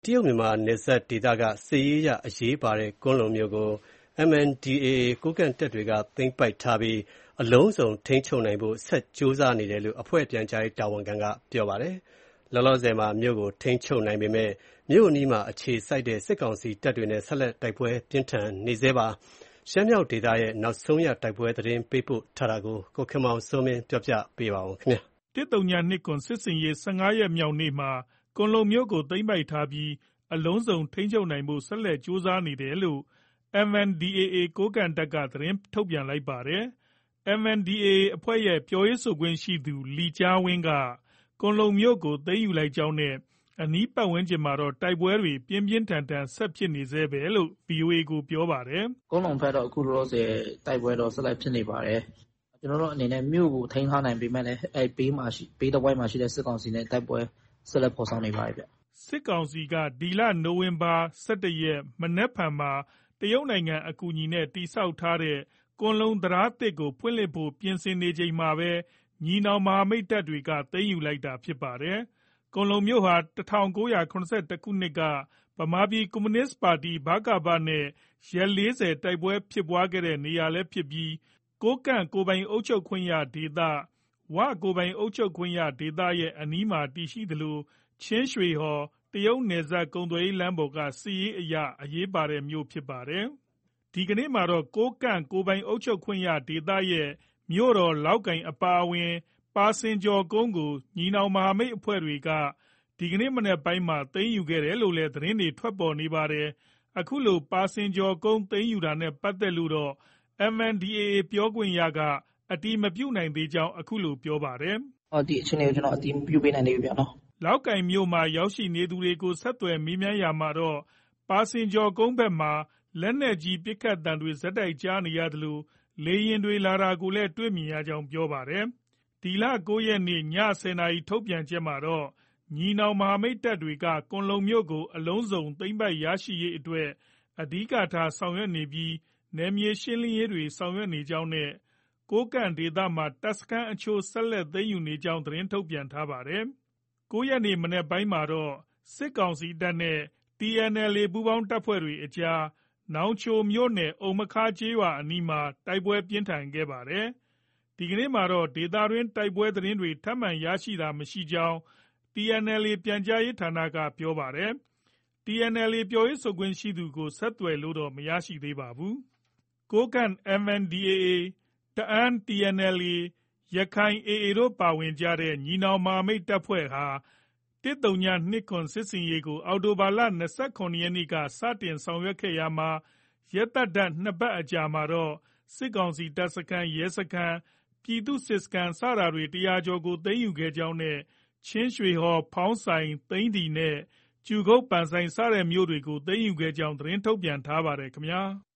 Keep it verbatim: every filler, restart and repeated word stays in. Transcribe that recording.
တရုတ်-မြန်မာနယ်စပ်ဒေသက စစ်ရေးအရအရေးပါတဲ့ ကွမ်းလုံမြို့ကို အမ် အန် ဒီ အေးအေး ကိုးကန့်တပ်တွေက သိမ်းပိုက်ထားပြီး အလုံးစုံထိန်းချုပ်နိုင်ဖို့ ဆက်ကြိုးစားနေတယ်လို့ အဖွဲ့ပြန်ကြားရေးတာဝန်ခံက ပြောပါတယ်။ လောလောဆယ်မှာ မြို့ကိုထိန်းချုပ်နိုင်ပေမယ့် မြို့အနီးမှာအခြေစိုက်တဲ့ စစ်ကောင်စီတပ်တွေနဲ့ ဆက်လက်တိုက်ပွဲပြင်းထန်နေဆဲပါ။ ရှမ်းမြောက်ဒေသရဲ့ နောက်ဆုံးရတိုက်ပွဲသတင်းပေးပို့ထားတာကို ကိုခင်မောင်စိုးမင်းက ပြောပြပါမယ်။ တစ် ၀၂၇ စစ်ဆင်ရေး ၁၅ ရက်မြောက်နေ့မှာ ကွမ်းလုံမြို့ကို သိမ်းပိုက်ထားပြီး အလုံးစုံထိန်းချုပ်နိုင်ဖို့ ဆက်လက်ကြိုးစားနေတယ်လို့ အမ် အန် ဒီ အေးအေး ကိုးကန့်တပ်က သတင်းထုတ်ပြန်လိုက်ပါတယ်။ အမ် အန် ဒီ အေးအေး အဖွဲ့ရဲ့ ပြောရေးဆိုခွင့်ရှိသူ လီကျားဝင်းက ကွမ်းလုံမြို့ကို သိမ်းယူလိုက်ကြောင်းနဲ့ အနီးပတ်ဝန်းကျင်မှာတော့ တိုက်ပွဲတွေ ပြင်းပြင်းထန်ထန်ဆက်ဖြစ်နေဆဲပဲလို့ ဗွီအိုအေကို ပြောပါတယ်။ “ကွမ်းလုံဘက်တော့ အခုလောလောဆယ် တိုက်ပွဲတော့ ဆက်တိုက်ဖြစ်နေပါတယ်။ ကျနော်တို့အနေနဲ့ မြို့ကို ထိန်းထားနိုင်ပေမယ့်လည်း အဲဒီဘေးမှာ ဘေးတဝိုက်မှာရှိတဲ့ စစ်ကောင်စီနဲ့ တိုက်ပွဲဆက်လက်ဖော်ဆောင်နေပါတယ်ဗျ။ ” စစ်ကောင်စီက ဒီလ နိုဝင်ဘာ ၁၁ ရက် မနက်ဖြန်မှာ တရုတ်နိုင်ငံအကူအညီနဲ့ တည်ဆောက်ထားတဲ့ ကွမ်းလုံတံတားသစ်ကို ဖွင့်လှစ်ဖို့ ပြင်ဆင်နေချိန်မှာပဲ ညီနောင်မဟာမိတ်တပ်တွေက သိမ်းယူလိုက်တာဖြစ်ပါတယ်။ ကွမ်းလုံမြို့ဟာ ၁၉၇၁ ခုနှစ်က ဗမာပြည်ကွန်မြူနစ်ပါတီ ဗကပ နဲ့ ရက် ၄၀ တိုက်ပွဲဖြစ်ခဲ့တဲ့နေရာလည်းဖြစ်ပြီး ကိုးကန့်ကိုယ်ပိုင်အုပ်ချုပ်ခွင့်ရဒေသ၊ ဝ ကိုယ်ပိုင်အုပ်ချုပ်ခွင့်ရဒေသရဲ့ အနီးမှာတည်ရှိသလို ချင်းရွှေဟော် တရုတ်နယ်စပ်ကုန်သွယ်ရေးလမ်းပေါ်က စစ်ရေးအရ အရေးပါတဲ့မြို့ဖြစ်ပါတယ်။ ဒီကနေ့မှာတော့ ကိုးကန့်ကိုယ်ပိုင်အုပ်ချုပ်ခွင့်ရဒေသရဲ့ မြို့တော်လောက်ကိုင်အပါအဝင် ပါစင်ကျော်ကုန်းကို ညီနောင်မဟာမိတ်အဖွဲ့တွေက ဒီကနေ့မနက်ပိုင်းမှာ သိမ်းယူခဲ့တယ်လို့လည်း သတင်းတွေ ထွက်ပေါ်နေပါတယ်။ အခုလို ပါစင်ကျော်ကုန်းသိမ်းယူတာနဲ့ပတ်သက်လို့တော့ အမ် အန် ဒီ အေးအေး ပြောခွင့်ရက အတည်မပြုနိုင်သေးကြောင်း အခုလို ပြောပါတယ်။ “ဒီအခြေအနေကို ကျနော် အတည်မပြုပေးနိုင်သေးဘူးဗျနော်။ ” လောက်ကိုင်မြို့မှာ ရောက်ရှိနေသူတွေကို ဆက်သွယ်မေးမြန်းရာမှာတော့ ပါစင်ကျော်ကုန်းဘက်မှာ လက်နက်ကြီးပစ်ခတ်သံတွေ ဆက်တိုက်ကြားနေရသလို လေယာဉ်တွေလာတာကိုလည်း တွေ့မြင်ရကြောင်း ပြောပါတယ်။ ဒီလ ၉ ရက်နေ့ ည ၁၀ နာရီထုတ်ပြန်ချက်မှာတော့ ညီနောင်မဟာမိတ်တပ်တွေက ကွမ်းလုံမြို့ကို အလုံးစုံသိမ်းပိုက်ရရှိရေးအတွက် အဓိကထားဆောင်ရွက်နေပြီး နယ်မြေရှင်းလင်းရေးတွေဆောင်ရွက်နေကြောင်းနဲ့ ကိုးကန့်ဒေသမှာ တပ်စခန်းအချို့ ဆက်လက်သိမ်းယူနေကြောင်း သတင်းထုတ်ပြန်ထားပါတယ်။ ၉ ရက်နေ့ မနက်ပိုင်းမှာတော့ စစ်ကောင်စီတပ်နဲ့ တီအန်အယ်အေ ပူးပေါင်းတပ်တွေအကြား နောင်ချိုမြို့နယ် အုမ္မခါးကျေးရွာအနီးမှာ တိုက်ပွဲပြင်းထန်ခဲ့ပါတယ်။ ဒီကနေ့မှာတော့ ဒေသတွင်းတိုက်ပွဲသတင်းတွေ ထပ်မံရရှိတာမရှိကြောင်း တီအန်အယ်အေ ပြန်ကြားရေးဌာနက ပြောပါတယ်။ တီအန်အယ်အေ ပြောရေးဆိုခွင့်ရှိသူကို ဆက်သွယ်လို့တော့ မရသေးပါဘူး။ ကိုးကန့် အမ် အန် ဒီ အေးအေး၊ တအန်း တီအန်အယ်အေ၊ ရက္ခိုင် အေအေ တို့ ပါဝင်ကြတဲ့ ညီနောင်မဟာမိတ်တပ်ဖွဲ့ဟာ တစ် ၀၂၇ စစ်ဆင်ရေးကို အောက်တိုဘာလ ၂၇ ရက်နေ့က စတင်ဆောင်ရွက်ခဲ့ရာမှာ ရက်သတ္တ ၂ ပတ်အကြာမှာတော့ စစ်ကောင်စီတပ်စခန်း၊ ရဲစခန်း၊ ပြည်သူ့စစ်စခန်း စတာတွေ ၁၀၀ ကျော်ကို သိမ်းယူခဲ့ကြောင်းနဲ့ ချင်းရွှေဟော်၊ ဖောင်းဆိုင်၊ သိန္နီနဲ့ ကြူကုတ် စတဲ့မြို့တွေကို သိမ်းယူခဲ့ကြောင်း သတင်းထုတ်ပြန်ထားပါတယ်ခင်ဗျာ။